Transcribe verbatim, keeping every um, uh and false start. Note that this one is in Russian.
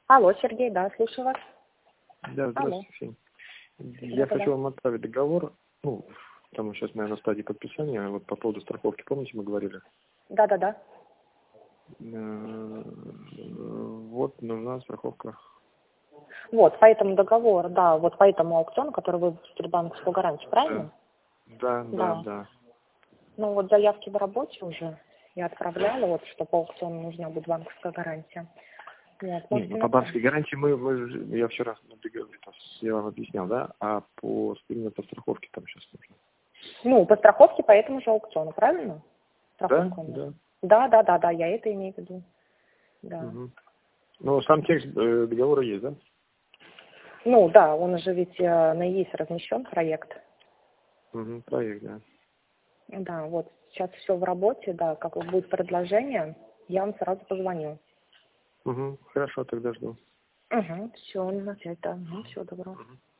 Алло, Сергей, да, слушаю вас. Да, Алло. здравствуйте. Я Да-да-да. хочу вам отправить договор. Ну, там сейчас, наверное, на стадии подписания. Вот по поводу страховки, помните, мы говорили? Да-да-да. Э, Вот нужна страховка. Вот, по этому договору, да, вот по этому аукциону, который вы выпустили банковскую гарантию, правильно? Да, да, Да. да. Ну вот заявки в работе уже я отправляла, вот что по аукциону нужна будет банковская гарантия. Вот, Нет, можете ну, по направить. банковской гарантии мы, мы я вчера на договоре, там, я вам объяснял, да? А по именно по страховке там сейчас нужно. Ну, по страховке по этому же аукциону, правильно? Да, Страховка у нас. да. Да, да, да, да, я это имею в виду. Да. Угу. Ну, сам текст э, договора есть, да? Ну да, он уже ведь э, на ЕИС размещен проект. Угу, проект, да. Да, вот сейчас все в работе, да, как будет предложение, я вам сразу позвоню. Угу, хорошо, тогда жду. Угу, все, на связь, да. Ну, всего доброго.